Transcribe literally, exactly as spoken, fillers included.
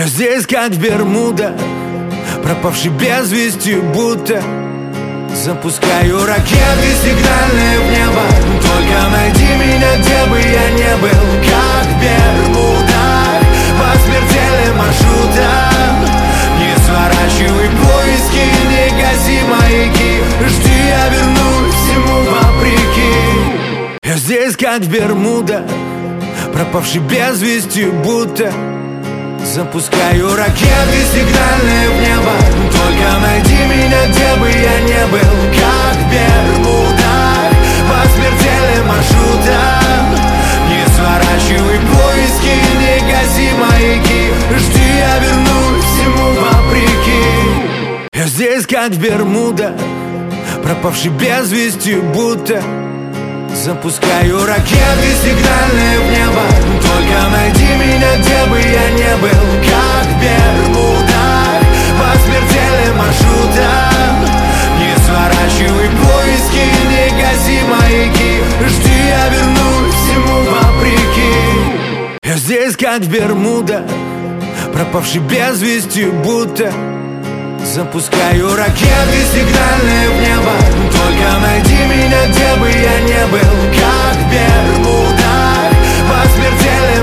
здесь как в Бермудах, пропавший без вести будто. Запускаю ракеты сигнальные в небо, только найди меня, где бы я не был. Как в Бермудах, по смертельным маршрутам. Не сворачивай поиски, не гаси маяки. Жди, я вернусь всему вопреки. Я здесь как в Бермудах, пропавший без вести будто. Запускаю ракеты сигнальные в небо, только найди меня, где бы я не был. Как в Бермудах, по смертельным маршрутам. Не сворачивай поиски, не гаси маяки. Жди, я вернусь всему вопреки. Я здесь как в Бермудах, пропавший без вести будто. Запускаю ракеты сигнальные в небо, только найди меня, где бы я не был. Как в Бермудах, по смертельным маршрутам. Не сворачивай поиски, не гаси маяки. Жди, я вернусь всему вопреки. Я здесь как в Бермудах, пропавший без вести будто. Запускаю ракеты сигнальные в небо, только найди меня, где бы я не был. Как в Бермудах, по смертельным